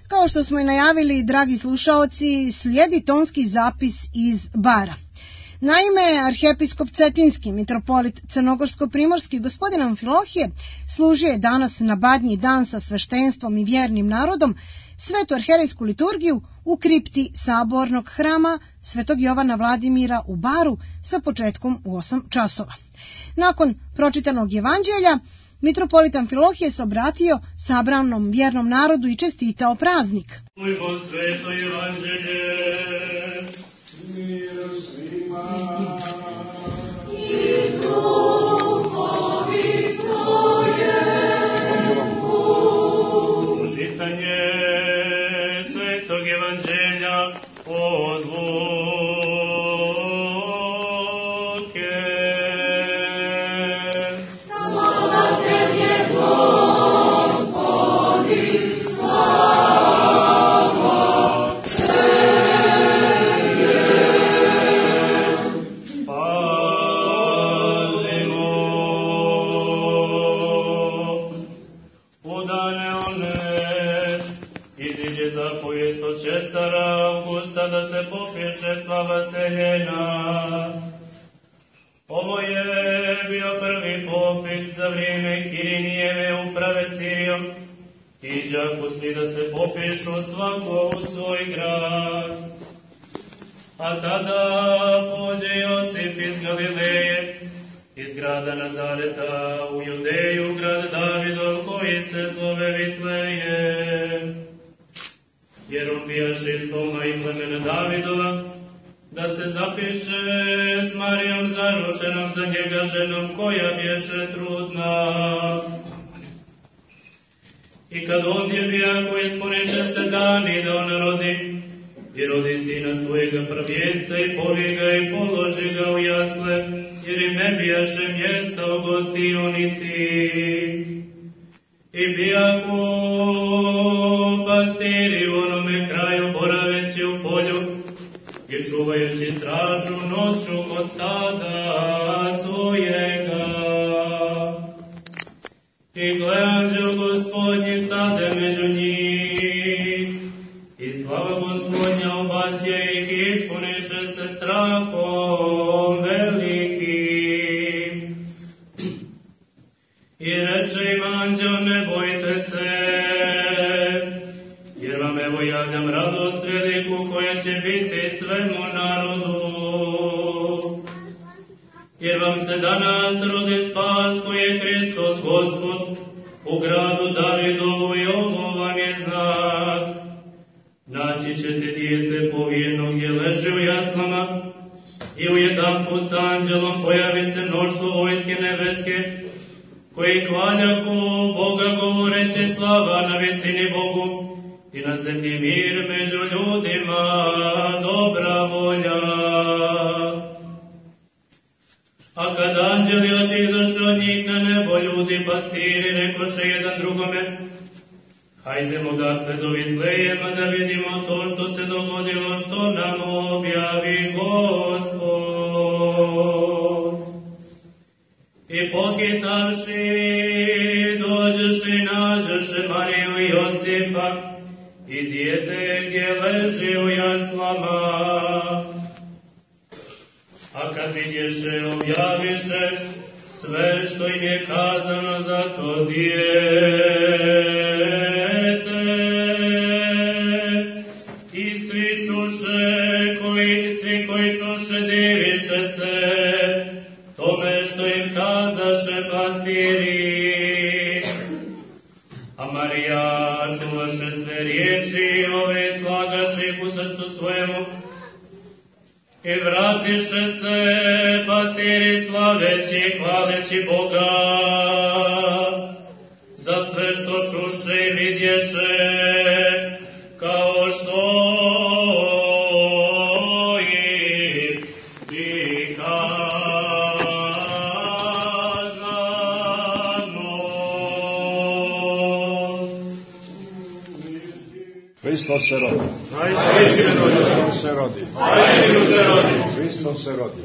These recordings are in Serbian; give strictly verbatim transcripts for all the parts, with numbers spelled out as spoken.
Kao što smo i najavili, dragi slušaoci, slijedi tonski zapis iz bara. Naime, arhijepiskop Cetinski, mitropolit Crnogorsko-primorski gospodin Amfilohije služio je danas na Badnji dan sa sveštenstvom i vjernim narodom svetu arherejsku liturgiju u kripti sabornog hrama Svetog Jovana Vladimira u Baru sa početkom u osam časova. Nakon pročitanog evanđelja, mitropolit Amfilohije se obratio sabranom vjernom narodu i čestitao praznik. Čujmo sveto evanđelje, mir svima. I duhovi tvojemu. Čitanje svetog evanđelja od Luke. Slava tebi, Gospodi, slava tebi. Cesara Augusta da se popiše sva vaseljena. Ovo je bio prvi popis za vrijeme Kirinijeve uprave Sirijom. Iđaku svi da se popišu svako u svoj grad. A tada pođe Josip iz Galileje, iz grada Nazareta u Judeju, grad Davidov koji se zove Vitlejem. Jer on bijaše iz doma i plemena Davidova, da se zapiše s Marijom zaručenom za njega ženom koja biješe trudna. I kad ondje bijako ispuniše se dani da ona rodi, i rodi sina svojega prvjenca i povi ga i položi ga u jasle, jer im ne bijaše mjesta u gostionici. I bijako pastiri u onome kraju boraveći u polju i čuvajući stražu noću kod stada svojega. I gle, anđel Gospodnji stade među njih i slava Gospodnja obasje ih i ispuniše se strahom velikim. I reče im anđel, ne bojte se, jer vam evo javljam radost veliku koja će biti svemu narodu. Jer vam se danas rodi spas koji je Hristos Gospod u gradu Davidovu i ovo vam je znak. Naći ćete djece povijenog je leže u jaslama i u jedan put s anđelom pojavi se mnoštvo vojske nebeske koji hvaljaku Boga govoreći slava na visini Bogu i na zemlji mir među ljudima dobra volja. A kad anđeli otidoše od njih na nebo, ljudi pastiri rekoše jedan drugome, hajdemo dakle do Vitlejema da vidimo to što se dogodilo, što nam objavi Gospod. I pohitavši, dođeše i nađeše Mariju i Josipa i dijete gdje leži u jaslama. A kad vidješe, objaviše sve što im je kazano za to dijete. I svi čuše, koji, svi koji čuše, diviše se tome što im kazaše pastiri. A Marija čulaše sve riječi ove i slagaše ih u srcu svojemu. I vratiše se pastiri slaveći i hvaleći Boga za sve što čuše i vidješe, kao što im prikazano. Hristos se rodi. Hristos se rodi. Hristos se rodi.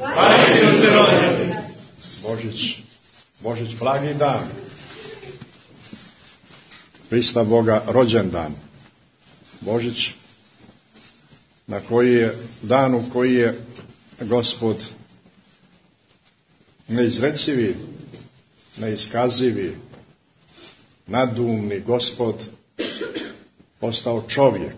Božić, Božić blagi dan. Hrista Boga rođendan. Božić, na koji je dan u koji je Gospod neizrecivi, neiskazivi, nadumni Gospod postao čovjek.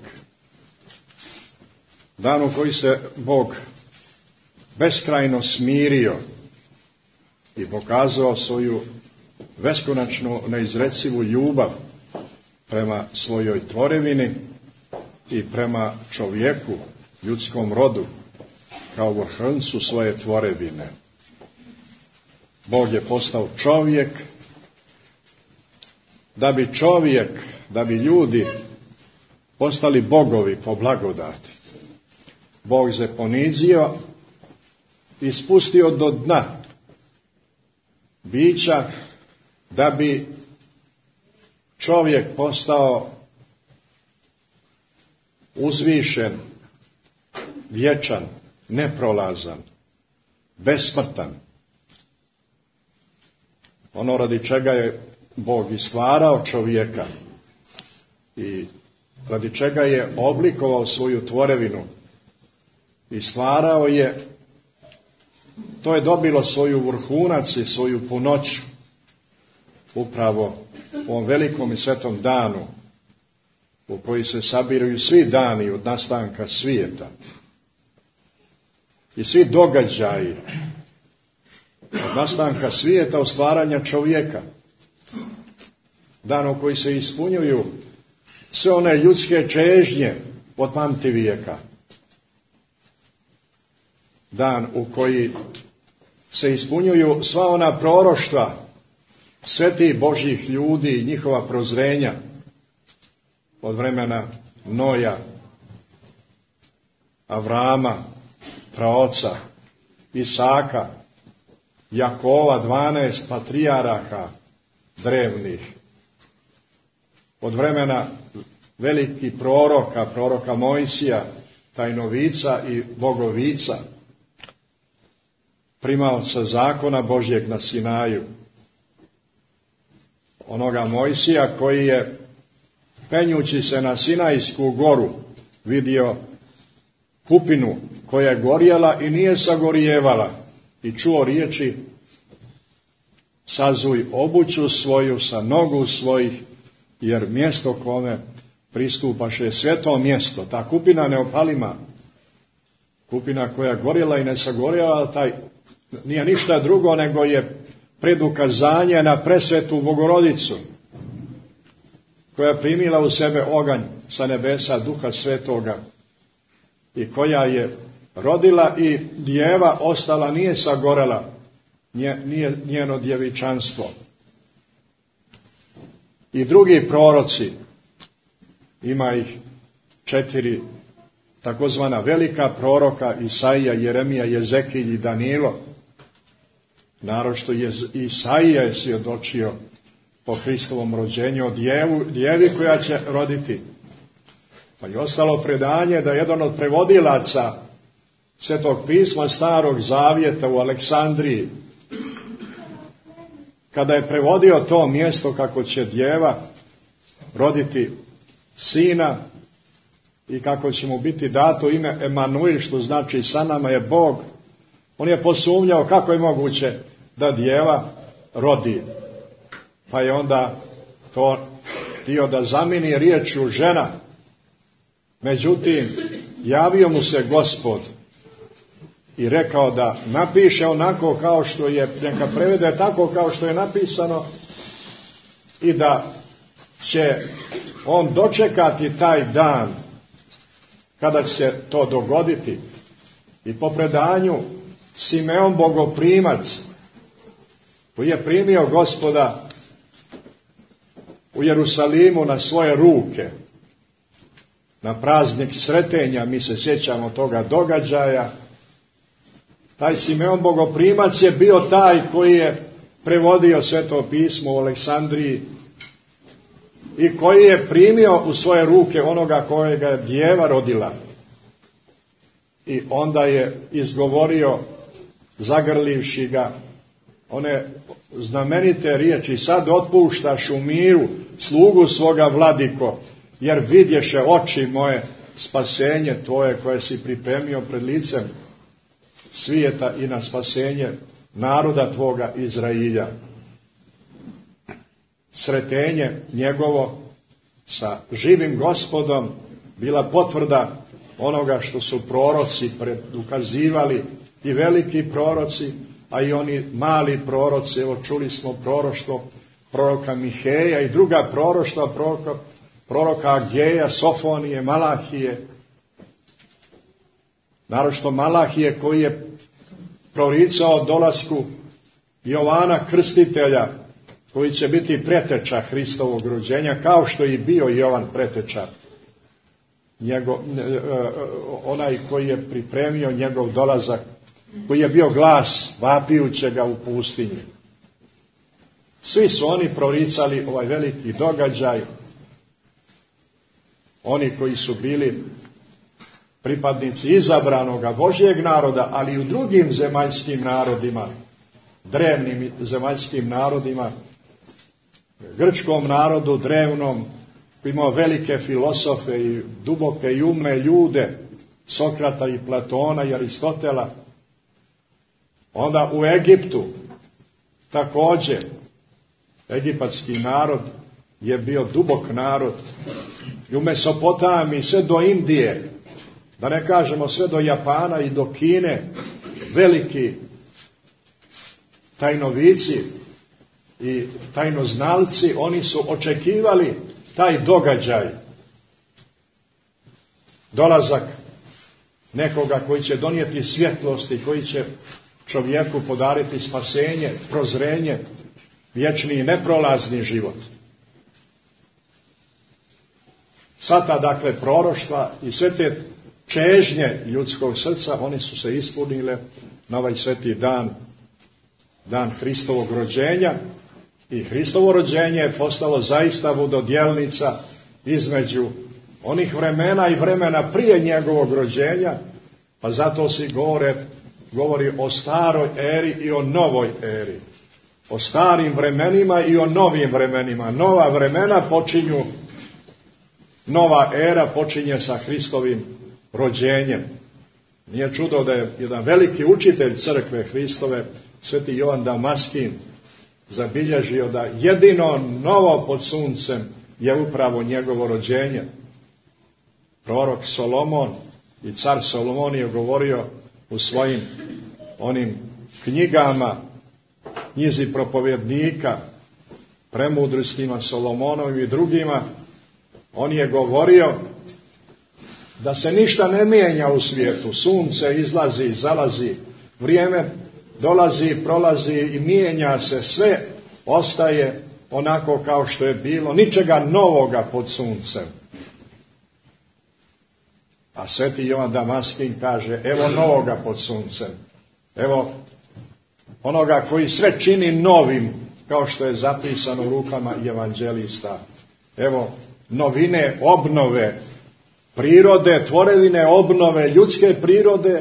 Dan u koji se Bog beskrajno smirio i pokazao svoju beskonačnu neizrecivu ljubav prema svojoj tvorevini i prema čovjeku, ljudskom rodu, kao vrhuncu svoje tvorevine. Bog je postao čovjek, da bi čovjek, da bi ljudi postali bogovi po blagodati. Bog se ponizio i spustio do dna bića, da bi čovjek postao uzvišen, vječan, neprolazan, besmrtan. Ono radi čega je Bog i stvarao čovjeka i radi čega je oblikovao svoju tvorevinu i stvarao je, to je dobilo svoju vrhunac i svoju punoću upravo u ovom velikom i svetom danu u koji se sabiraju svi dani od nastanka svijeta i svi događaji od nastanka svijeta, od stvaranja čovjeka. Dan u koji se ispunjuju sve one ljudske čežnje od pamtivijeka. Dan u koji se ispunjuju sva ona proroštva svetih Božjih ljudi i njihova prozrenja od vremena Noja, Avrama, praoca, Isaka, Jakova, dvanaest patrijaraha drevnih, od vremena velikih proroka, proroka Mojsija, tajnovica i bogovica, primaoca zakona Božjeg na Sinaju, onoga Mojsija koji je, penjući se na Sinajsku goru, vidio kupinu koja je gorjela i nije sagorijevala i čuo riječi: sazuj obuću svoju sa nogu svojih, jer mjesto kome pristupaš je sveto mjesto. Ta kupina neopalima, kupina koja je gorjela i ne sagorjela, taj nije ništa drugo nego je predukazanje na presvetu Bogorodicu, koja je primila u sebe oganj sa nebesa Duha Svetoga i koja je rodila i djeva ostala, nije sagorela, nije njeno djevičanstvo. I drugi proroci, ima ih četiri takozvana velika proroka, Isaija, Jeremija, Jezekilj i Danilo. Naročito je Isaija je svjedočio po Hristovom rođenju o djevu, djevi koja će roditi. Pa je ostalo predanje da jedan od prevodilaca Svetog pisma Starog Zavjeta u Aleksandriji, kada je prevodio to mjesto kako će djeva roditi sina i kako će mu biti dato ime Emanuil, što znači sa nama je Bog, on je posumnjao kako je moguće da djeva rodi. Pa je onda to htio da zamijeni riječju žena. Međutim, javio mu se Gospod i rekao da napiše onako kao što je, neka prevede tako kao što je napisano i da će on dočekati taj dan kada će se to dogoditi. I po predanju Simeon bogoprimac, koji je primio Gospoda u Jerusalimu na svoje ruke, na praznik Sretenja, mi se sjećamo toga događaja, taj Simeon bogoprimac je bio taj koji je prevodio Sveto pismo u Aleksandriji i koji je primio u svoje ruke onoga kojega je djeva rodila. I onda je izgovorio, zagrlivši ga, one znamenite riječi: sad otpuštaš u miru slugu svoga, vladiko, jer vidješe oči moje spasenje tvoje koje si pripremio pred licem svijeta i na spasenje naroda tvoga Izrailja. Sretenje njegovo sa živim Gospodom bila potvrda onoga što su proroci predukazivali, i veliki proroci, a i oni mali proroci. Evo čuli smo proroštvo proroka Miheja i druga proroštva proroka, proroka Ageja, Sofonije, Malahije. Naročito Malahije koji je proricao dolasku Jovana Krstitelja, koji će biti preteča Hristovog rođenja, kao što je i bio Jovan preteča. Njegov, onaj koji je pripremio njegov dolazak, koji je bio glas vapijućega u pustinji. Svi su oni proricali ovaj veliki događaj, oni koji su bili pripadnici izabranoga Božjeg naroda, ali i u drugim zemaljskim narodima, drevnim zemaljskim narodima, grčkom narodu drevnom, koji imao velike filosofe i duboke i umne ljude, Sokrata i Platona i Aristotela. Onda u Egiptu također egipatski narod je bio dubok narod, i u Mesopotamiji sve do Indije, da ne kažemo sve do Japana i do Kine, veliki tajnovici i tajnoznalci, oni su očekivali taj događaj, dolazak nekoga koji će donijeti svjetlost i koji će čovjeku podariti spasenje, prozrenje, vječni i neprolazni život. Sva ta, dakle, proroštva i sve te čežnje ljudskog srca, oni su se ispunile na ovaj sveti dan, dan Hristovog rođenja, i Hristovo rođenje je postalo zaista vododjelnica između onih vremena i vremena prije njegovog rođenja, pa zato se govore, govori o staroj eri i o novoj eri. O starim vremenima i o novim vremenima. Nova vremena počinju, nova era počinje sa Hristovim rođenjem. Nije čudo da je jedan veliki učitelj crkve Hristove, sveti Jovan Damaskin, zabilježio da jedino novo pod suncem je upravo njegovo rođenje. Prorok Solomon i car Solomon je govorio u svojim onim knjigama, knjizi propovjednika, premudrostima Solomonovim i drugima, on je govorio da se ništa ne mijenja u svijetu. Sunce izlazi, zalazi, vrijeme dolazi, prolazi i mijenja se, sve ostaje onako kao što je bilo, ničega novoga pod suncem. A sveti Jovan Damaskin kaže, evo novoga pod suncem, evo onoga koji sve čini novim, kao što je zapisano u rukama evanđelista. Evo novine, obnove prirode, tvorevine obnove ljudske prirode.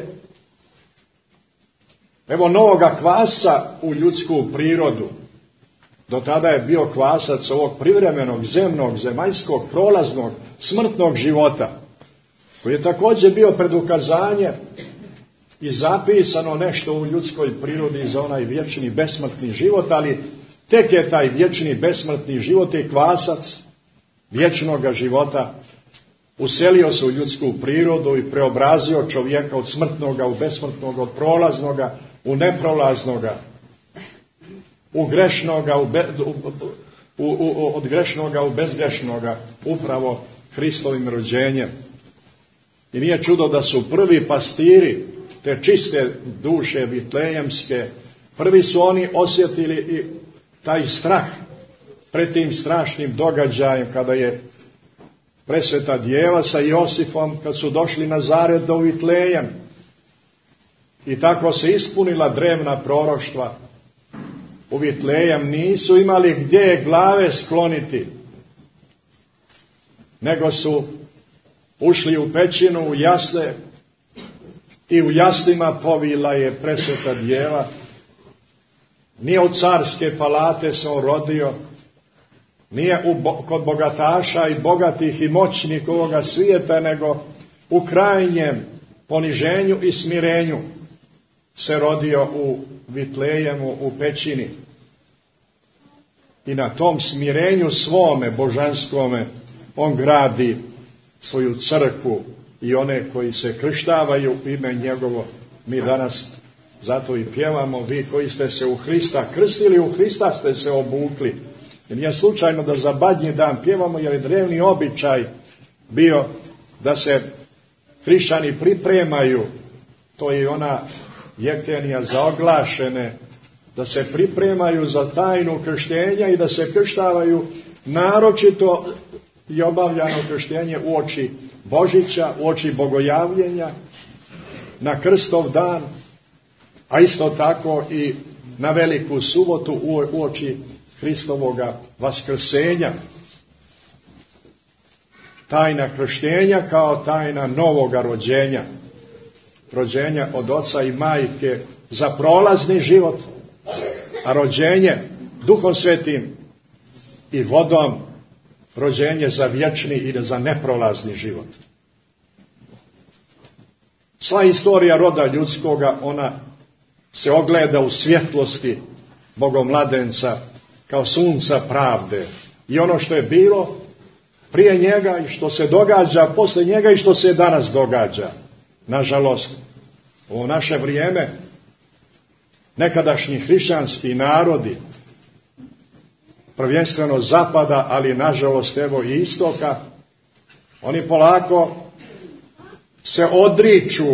Evo novoga kvasa u ljudsku prirodu. Do tada je bio kvasac ovog privremenog, zemnog, zemaljskog, prolaznog, smrtnog života, koji je također bio predukazanje i zapisano nešto u ljudskoj prirodi za onaj vječni besmrtni život, ali tek je taj vječni besmrtni život i kvasac vječnoga života uselio se u ljudsku prirodu i preobrazio čovjeka od smrtnoga u besmrtnoga, od prolaznoga u neprolaznoga, u grešnoga u be, u, u, u, od grešnoga u bezgrešnoga, upravo Hristovim rođenjem. I nije čudo da su prvi pastiri te čiste duše vitlejemske, prvi su oni osjetili i taj strah pred tim strašnim događajem kada je presveta djeva sa Josifom, kad su došli Nazaret do Vitlejem. I tako se ispunila drevna proroštva. U Vitlejem nisu imali gdje glave skloniti, nego su ušli u pećinu, u jasle, i u jaslima povila je presveta djeva. Nije od carske palate se on rodio, Nije u bo, kod bogataša i bogatih i moćnih ovoga svijeta, nego u krajnjem poniženju i smirenju se rodio u Vitlejemu, u pećini. I na tom smirenju svome božanskome on gradi svoju crkvu i one koji se krštavaju u ime njegovo. Mi danas zato i pjevamo, vi koji ste se u Hrista krstili, u Hrista ste se obukli. I nije slučajno da za Badnji dan pjevamo, jer je drevni običaj bio da se hrišćani pripremaju, to je ona jektenija za oglašene, da se pripremaju za tajnu krštenja i da se krštavaju naročito i obavljano krštenje u oči Božića, u oči bogojavljenja, na krstov dan, a isto tako i na veliku subotu u oči Hristovoga vaskrsenja. Tajna krštenja kao tajna novoga rođenja. Rođenja od oca i majke za prolazni život, a rođenje Duhom Svetim i vodom, rođenje za vječni i za neprolazni život. Sva istorija roda ljudskoga, ona se ogleda u svjetlosti Bogomladenca kao sunca pravde. I ono što je bilo prije njega i što se događa posle njega i što se danas događa. Nažalost, u naše vrijeme nekadašnji hrišćanski narodi, prvenstveno zapada, ali nažalost evo i istoka, oni polako se odriču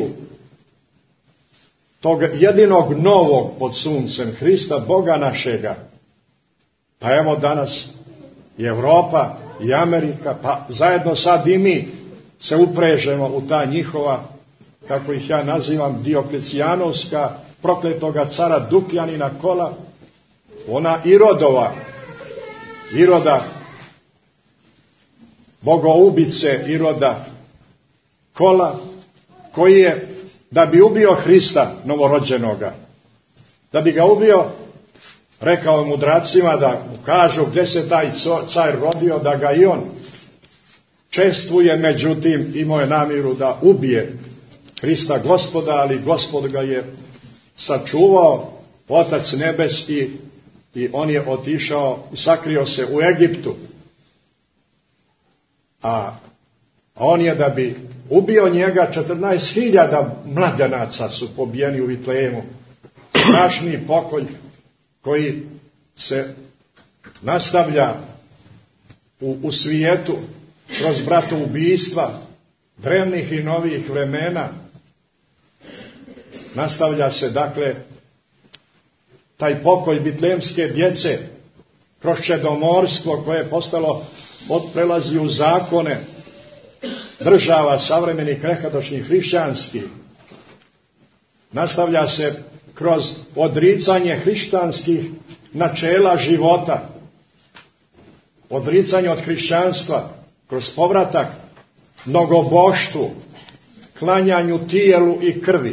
tog jedinog novog pod suncem Hrista, Boga našega. Pa evo danas i Europa i Amerika, pa zajedno sad i mi se uprežemo u ta njihova, kako ih ja nazivam, Dioklecijanovska, prokletoga cara Dukljanina kola, ona Irodova, Iroda, bogoubice Iroda kola, koji je, da bi ubio Hrista novorođenoga, da bi ga ubio, rekao mudracima da mu kažu gdje se taj car rodio, da ga i on čestvuje, međutim imao je namjeru da ubije Hrista Gospoda, ali Gospod ga je sačuvao, Otac nebeski, i on je otišao i sakrio se u Egiptu. A on je, da bi ubio njega, četrnaest hiljada mladenaca su pobijeni u Vitlejemu. Strašni pokolj koji se nastavlja u, u svijetu kroz bratoubistva drevnih i novih vremena. Nastavlja se, dakle, taj pokolj vitlejemske djece kroz čedomorstvo koje je postalo, prelazi u zakone država savremenih nekadašnjih hrišćanskih. Nastavlja se kroz odricanje hrišćanskih načela života, odricanje od hrišćanstva, kroz povratak mnogoboštvu, klanjanju tijelu i krvi.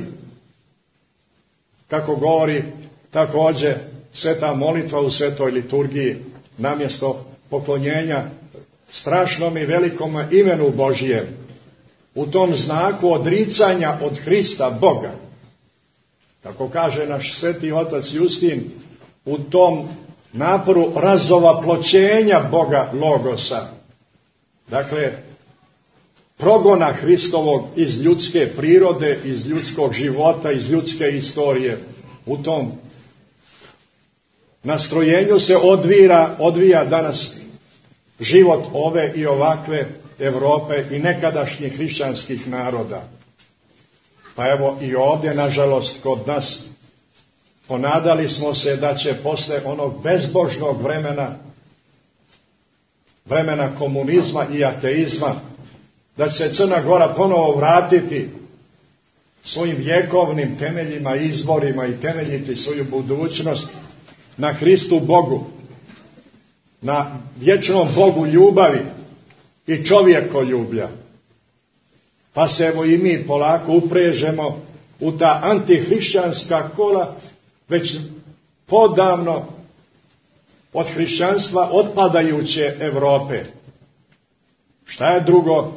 Kako govori također sveta molitva u svetoj liturgiji, namjesto poklonjenja strašnom i velikom imenu Božijem, u tom znaku odricanja od Hrista Boga, kako kaže naš sveti otac Justin, u tom naporu razovaploćenja Boga Logosa, dakle progona Hristovog iz ljudske prirode, iz ljudskog života, iz ljudske istorije, u tom nastrojenju se odvira, odvija danas život ove i ovakve Europe i nekadašnjih hrišćanskih naroda. Pa evo i ovdje, nažalost, kod nas ponadali smo se da će posle onog bezbožnog vremena, vremena komunizma i ateizma, da će se Crna Gora ponovo vratiti svojim vjekovnim temeljima, izvorima i temeljiti svoju budućnost na Hristu Bogu, na vječnom Bogu ljubavi i čovjekoljublja. Pa se evo i mi polako uprežemo u ta antihrišćanska kola, već podavno od hrišćanstva otpadajuće Evrope. Šta je drugo?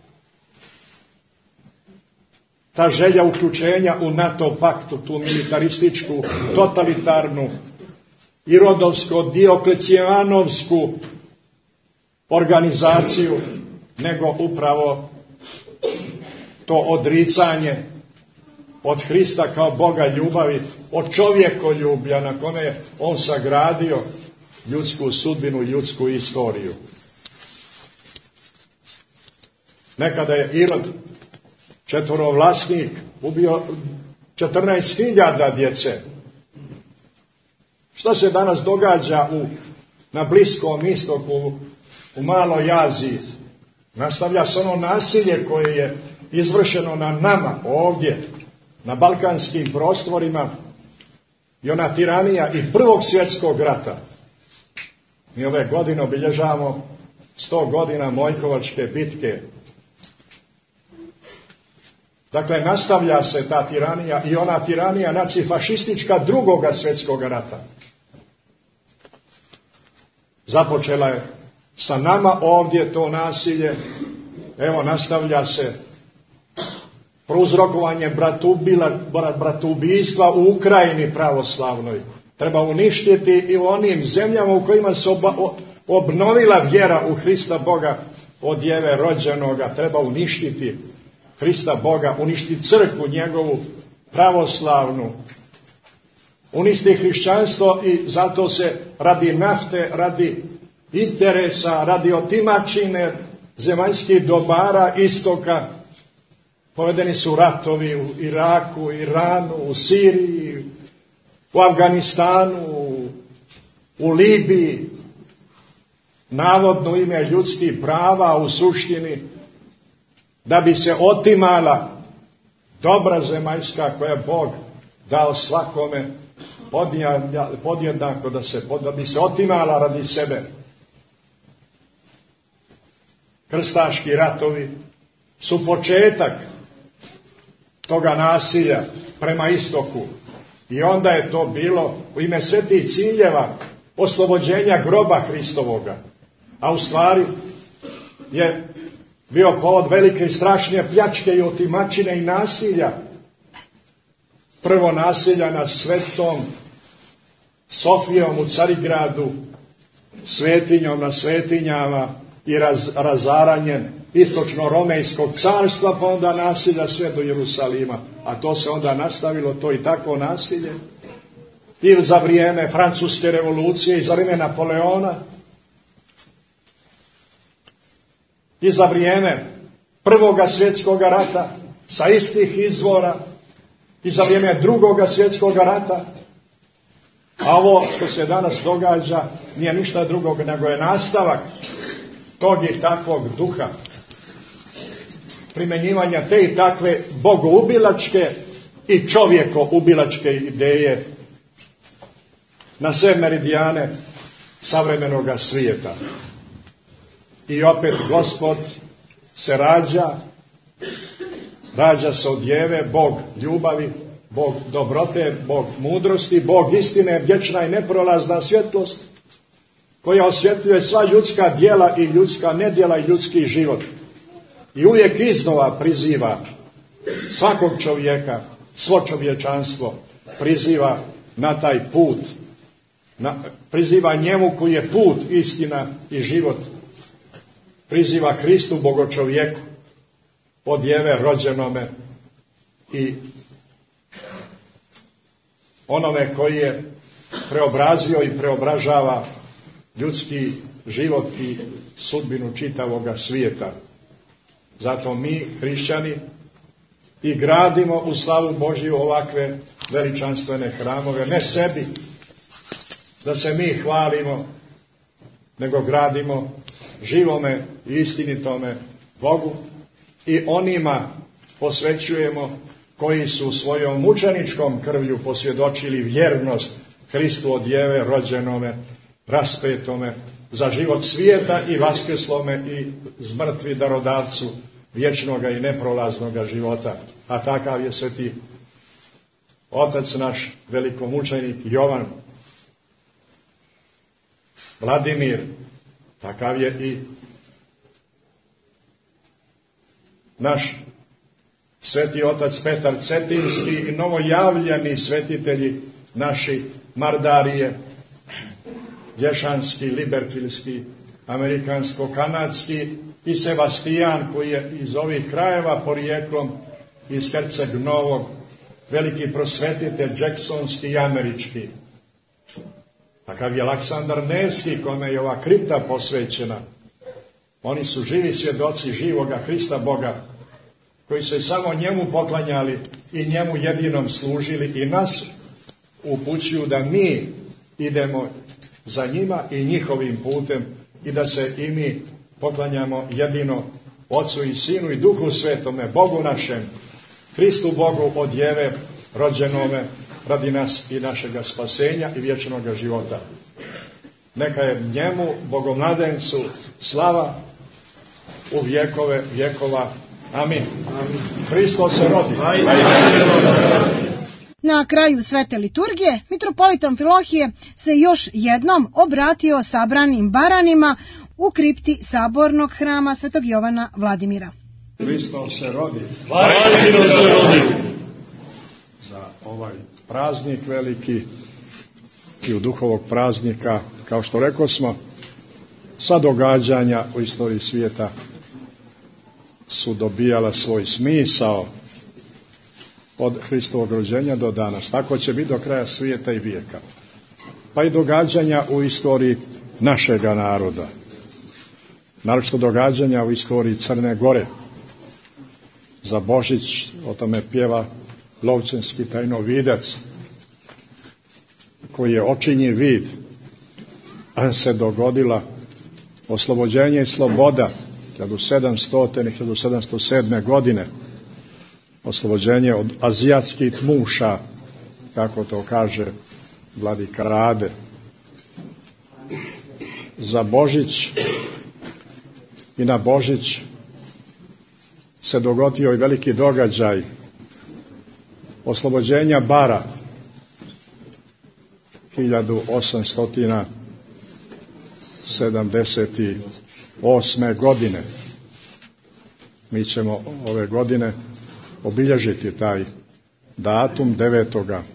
Ta želja uključenja u NATO paktu, tu militarističku, totalitarnu i rodovsko-dioklecijanovsku organizaciju, nego upravo to odricanje od Hrista kao Boga ljubavi, od čovjekoljublja na kome je on sagradio ljudsku sudbinu, ljudsku istoriju. Nekada je Irod, četvorovlasnik, ubio četrnaest hiljada djece. Što se danas događa u, na Bliskom istoku, u Maloj Aziji? Nastavlja se ono nasilje koje je izvršeno na nama ovdje, na balkanskim prostorima, i ona tiranija i Prvog svjetskog rata. Mi ove godine obilježavamo sto godina Mojkovačke bitke. Dakle, nastavlja se ta tiranija i ona tiranija nacifašistička Drugoga svjetskog rata. Započela je sa nama ovdje to nasilje, evo nastavlja se prouzrokovanje bratubijstva u Ukrajini pravoslavnoj. Treba uništiti i u onim zemljama u kojima se oba, obnovila vjera u Hrista Boga od Djeve rođenoga. Treba uništiti Hrista Boga, uništiti crkvu njegovu pravoslavnu, uništiti hrišćanstvo, i zato se radi nafte, radi interesa, radi otimačine zemaljskih dobara istoka povedeni su ratovi u Iraku, Iranu, u Siriji, u Afganistanu, u Libiji, navodno ime ljudskih prava, u suštini da bi se otimala dobra zemaljska koja je Bog dao svakome podjednako, da, se, da bi se otimala radi sebe. Krstaški ratovi su početak toga nasilja prema istoku. I onda je to bilo u ime svetih ciljeva oslobođenja groba Hristovoga. A u stvari je bio povod velike i strašne pljačke i otimačine i nasilja. Prvo nasilja nad Svetom Sofijom u Carigradu, svetinjom na svetinjama i raz, razaranjem istočno-romejskog carstva, pa onda nasilja sve do Jerusalima. A to se onda nastavilo, to i takvo nasilje. I za vrijeme Francuske revolucije, i za vrijeme Napoleona, i za vrijeme Prvoga svjetskog rata, sa istih izvora, i za vrijeme Drugoga svjetskog rata. A ovo što se danas događa nije ništa drugog nego je nastavak tog i takvog duha, primjenjivanja te i takve bogoubilačke i čovjekoubilačke ideje na sve meridijane savremenoga svijeta. I opet Gospod se rađa, rađa se od Djeve, Bog ljubavi, Bog dobrote, Bog mudrosti, Bog istine, vječna i neprolazna svjetlost, koja osvjetljuje sva ljudska djela i ljudska nedjela i ljudski život. I uvijek iznova priziva svakog čovjeka, svo čovječanstvo, priziva na taj put, na, priziva njemu koji je put, istina i život. Priziva Hristu, Bogočovjeku, od Djeve rođenome i onome koji je preobrazio i preobražava ljudski život i sudbinu čitavoga svijeta. Zato mi, hrišćani, i gradimo u slavu Božju ovakve veličanstvene hramove, ne sebi, da se mi hvalimo, nego gradimo živome i istinitome Bogu i onima posvećujemo koji su svojom mučeničkom krvlju posvjedočili vjernost Hristu od Djeve rođenome, raspetome za život svijeta i vaskeslome i zmrtvi darodavcu vječnoga i neprolaznoga života. A takav je sveti otac naš velikomučenik Jovan. Vladimir, takav je i naš sveti otac Petar Cetinski i novojavljeni svetitelji naši Mardarije, Dješanski, Libertilski, Amerikansko-kanadski i Sebastijan koji je iz ovih krajeva porijeklom iz Herceg Novog, veliki prosvetitelj Jacksonski i američki. Takav je Aleksandar Nevski kome je ova kripta posvećena. Oni su živi svjedoci živoga Hrista Boga koji se samo njemu poklanjali i njemu jedinom služili i nas upućuju da mi idemo za njima i njihovim putem i da se i mi poklanjamo jedino Otcu i Sinu i Duhu Svetome, Bogu našem, Hristu Bogu od Djeve rođenome radi nas i našega spasenja i vječnog života. Neka je njemu, Bogomladencu, slava u vjekove vjekova. Amin. Amin. Hristos se rodi. Na kraju svete liturgije, mitropolit Amfilohije se još jednom obratio sabranim baranima u kripti sabornog hrama svetog Jovana Vladimira. Hristos se rodi. Hristos se rodi. Za ovaj praznik veliki i u duh ovog praznika, kao što rekao smo, sva događanja u istoriji svijeta su dobijala svoj smisao od Hristovog rođenja do danas. Tako će biti do kraja svijeta i vijeka. Pa i događanja u istoriji našega naroda. Naročito događanja u istoriji Crne Gore. Za Božić o tome pjeva Lovćenski tajnovidac, koji je očinji vid, a se dogodila oslobođenje i sloboda hiljadu sedamsto i hiljadu sedamsto sedme. godine. Oslobođenje od azijatskih muša, kako to kaže vladika Rade. Za Božić i na Božić se dogodio i veliki događaj oslobođenja Bara hiljadu osamsto sedamdeset osme. godine. Mi ćemo ove godine obilježiti taj datum devetoga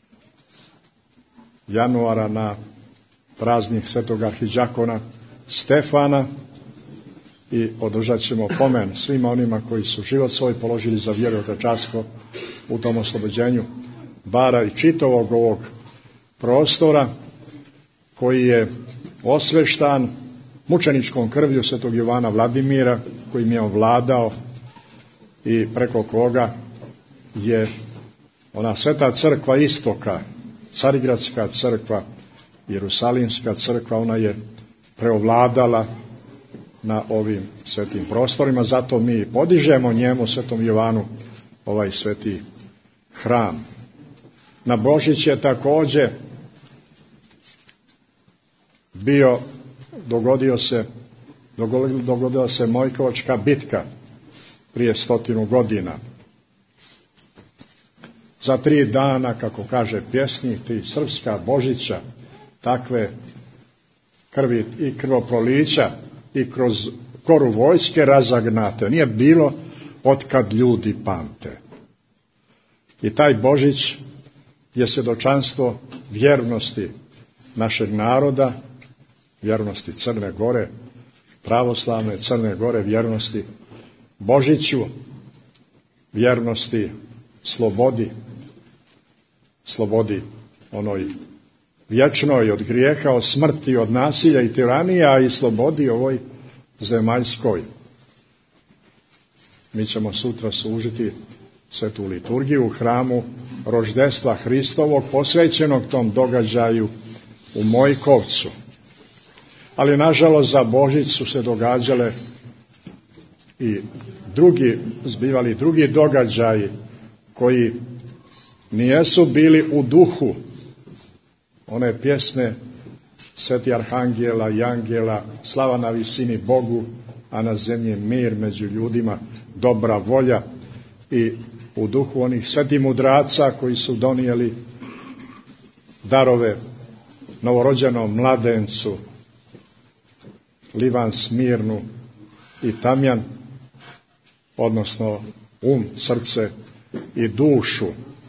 januara na praznik svetog arhidžakona Stefana i održat ćemo pomen svima onima koji su život svoj položili za vjeru i otačanstvo u tom oslobođenju Bara i čitavog ovog prostora koji je osveštan mučeničkom krvlju svetog Jovana Vladimira, kojim je on vladao i preko koga je ona sveta crkva istoka, Carigradska crkva, Jerusalimska crkva, ona je preovladala na ovim svetim prostorima. Zato mi podižemo njemu, svetom Jovanu, ovaj sveti hram. Na Božić je također bio, dogodio se, dogodila se Mojkovačka bitka prije stotinu godina. Za tri dana, kako kaže pjesnik, ti srpska Božića, takve krvi i krvoprolića i kroz koru vojske razagnate. Nije bilo otkad ljudi pamte. I taj Božić je svjedočanstvo vjernosti našeg naroda, vjernosti Crne Gore, pravoslavne Crne Gore, vjernosti Božiću, vjernosti slobodi, slobodi onoj vječnoj od grijeha, od smrti, od nasilja i tiranija i slobodi ovoj zemaljskoj. Mi ćemo sutra služiti svetu liturgiju u hramu roždestva Hristovog, posvećenog tom događaju u Mojkovcu. Ali nažalost za Božić su se događale i drugi, zbivali drugi događaji koji nijesu bili u duhu one pjesme sveti arhangela i angela, slava na visini Bogu, a na zemlji mir među ljudima, dobra volja, i u duhu onih svetih mudraca koji su donijeli darove novorođenom mladencu Livan, Smirnu i Tamjan, odnosno um, srce i dušu.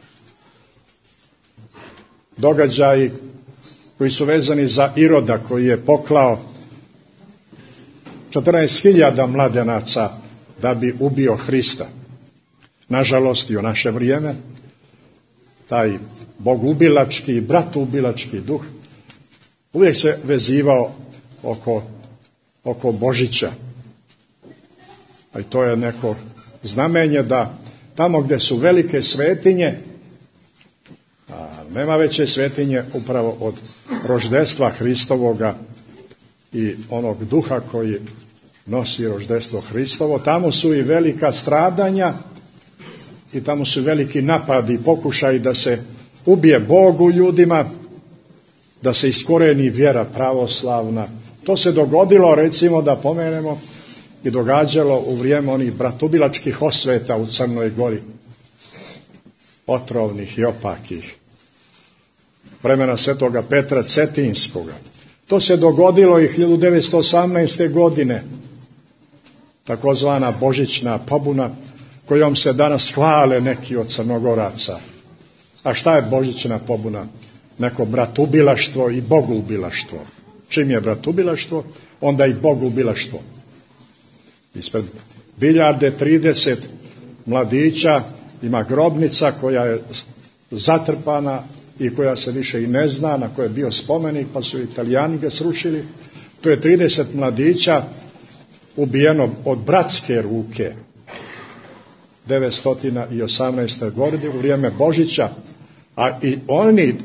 Događaji koji su vezani za Iroda, koji je poklao četrnaest hiljada mladenaca da bi ubio Hrista. Nažalost, i u naše vrijeme taj bogubilački i bratoubilački duh uvijek se vezivao oko, oko Božića. A i to je neko znamenje da tamo gdje su velike svetinje, a nema veće svetinje upravo od roždestva Hristovoga i onog duha koji nosi roždestvo Hristovo, tamo su i velika stradanja i tamo su veliki napadi i pokušaj da se ubije Bog u ljudima, da se iskoreni vjera pravoslavna. To se dogodilo, recimo da pomenemo, i događalo u vrijeme onih bratubilačkih osveta u Crnoj Gori, otrovnih i opakih, vremena svetoga Petra Cetinskoga. To se dogodilo i hiljadu devetsto osamnaeste. godine, takozvana Božićna pobuna, kojom se danas hvale neki od Crnogoraca. A šta je Božićna pobuna? Neko bratubilaštvo i bogubilaštvo. Čim je bratubilaštvo, onda i bogubilaštvo. Ispred biljarde trideset mladića ima grobnica koja je zatrpana i koja se više i ne zna, na kojoj je bio spomenik, pa su Italijani ga srušili. To je trideset mladića ubijeno od bratske ruke devetsto osamnaeste. godine u vrijeme Božića, a i oni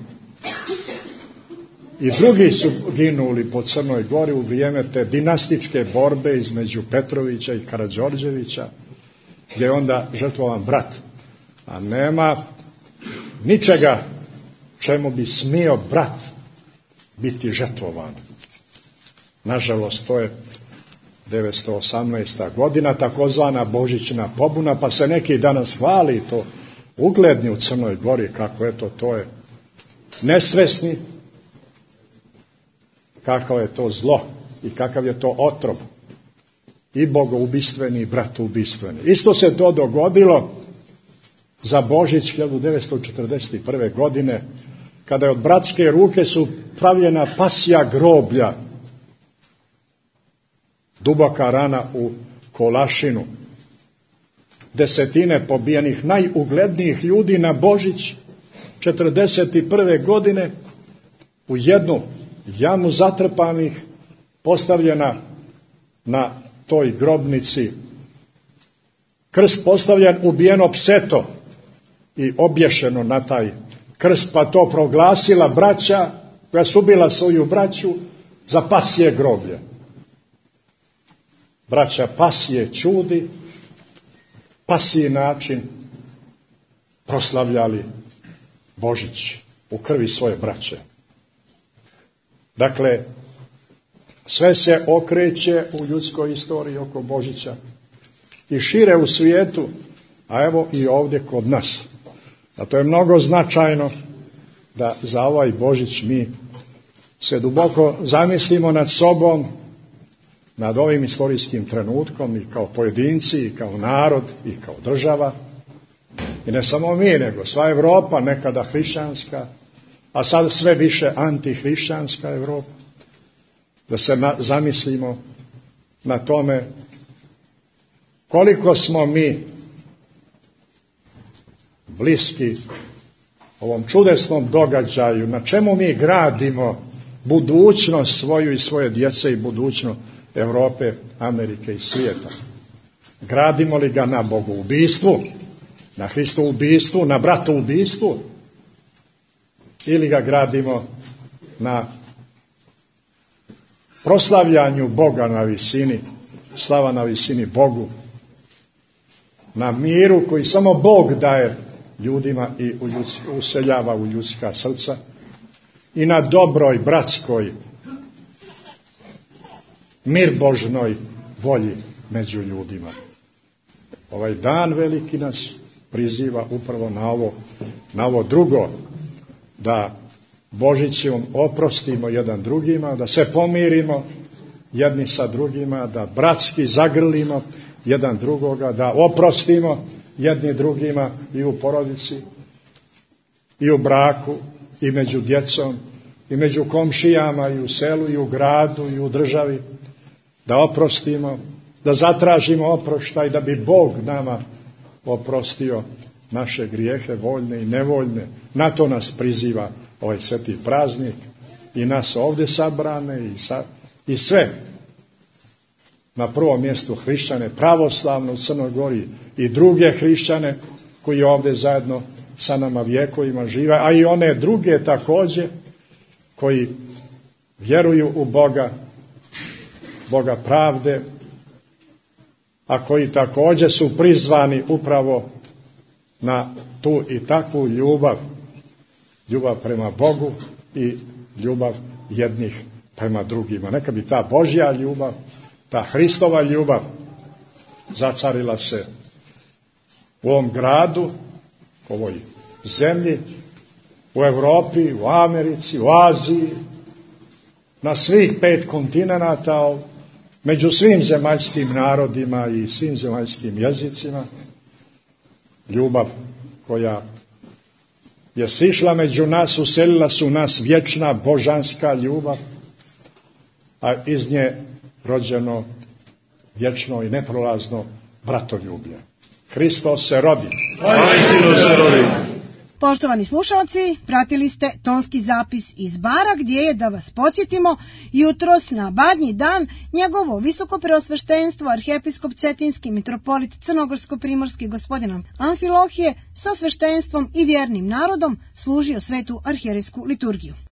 i drugi su ginuli po Crnoj Gori u vrijeme te dinastičke borbe između Petrovića i Karađorđevića, gdje je onda žrtvovan brat. A nema ničega čemu bi smio brat biti žrtvovan. Nažalost, to je devetsto osamnaesta. godina, takozvana Božićna pobuna, pa se neki danas hvali to ugledni u Crnoj Gori, kako eto, to je nesvesni, kakav je to zlo i kakav je to otrov, i bogoubistveni i bratoubistveni. Isto se to dogodilo za Božić hiljadu devetsto četrdeset prve. godine, kada je od bratske ruke su pravljena pasja groblja, duboka rana u Kolašinu, desetine pobijenih najuglednijih ljudi na Božić četrdeset prve. godine u jednu jamu zatrpanih, postavljena na toj grobnici krst postavljen, ubijeno pseto i obješeno na taj krst, pa to proglasila braća koja su ubila svoju braću za pasje groblje. Braća pasje čudi, pasji način proslavljali Božić u krvi svoje braće. Dakle, sve se okreće u ljudskoj istoriji oko Božića i šire u svijetu, a evo i ovdje kod nas. A to je mnogo značajno da za ovaj Božić mi se duboko zamislimo nad sobom, nad ovim istorijskim trenutkom, i kao pojedinci, i kao narod, i kao država. I ne samo mi, nego sva Evropa, nekada hrišćanska, a sad sve više antihrišćanska Evropa. Da se na, zamislimo na tome koliko smo mi bliski ovom čudesnom događaju, na čemu mi gradimo budućnost svoju i svoje djece i budućnost Europe, Amerike i svijeta. Gradimo li ga na bogoubistvu, na hristoubistvu, na bratoubistvu, ili ga gradimo na proslavljanju Boga na visini, slava na visini Bogu, na miru koji samo Bog daje ljudima i useljava u ljudska srca, i na dobroj, bratskoj, mirbožnoj volji među ljudima. Ovaj dan veliki nas priziva upravo na ovo, na ovo drugo, da Božićom oprostimo jedan drugima, da se pomirimo, jedni sa drugima, da bratski zagrlimo jedan drugoga, da oprostimo jedni drugima i u porodici, i u braku, i među djecom, i među komšijama, i u selu, i u gradu, i u državi, da oprostimo, da zatražimo oproštaj, da bi Bog nama oprostio naše grijehe, voljne i nevoljne. Na to nas priziva ovaj sveti praznik i nas ovdje sabrane i, sa, i sve. Na prvom mjestu hrišćane pravoslavno u Crnoj Gori i druge hrišćane koji ovdje zajedno sa nama vjekovima žive, a i one druge također koji vjeruju u Boga, Boga pravde, a koji također su prizvani upravo na tu i takvu ljubav, ljubav prema Bogu i ljubav jednih prema drugima. Neka bi ta Božja ljubav, ta Hristova ljubav zacarila se u ovom gradu, u ovoj zemlji, u Europi, u Americi, u Aziji, na svih pet kontinenata, među svim zemaljskim narodima i svim zemaljskim jezicima. Ljubav koja je sišla među nas, uselila su nas vječna božanska ljubav, a iz nje rođeno vječno i neprolazno bratoljublje. Hristos se rodi. Poštovani slušalci, pratili ste tonski zapis iz Bara, gdje je, da vas podsjetimo, jutros na Badnji dan njegovo visokopreosveštenstvo arhijepiskop Cetinski mitropolit Crnogorsko-primorski gospodin Amfilohije sa sveštenstvom i vjernim narodom služio svetu arhijerejsku liturgiju.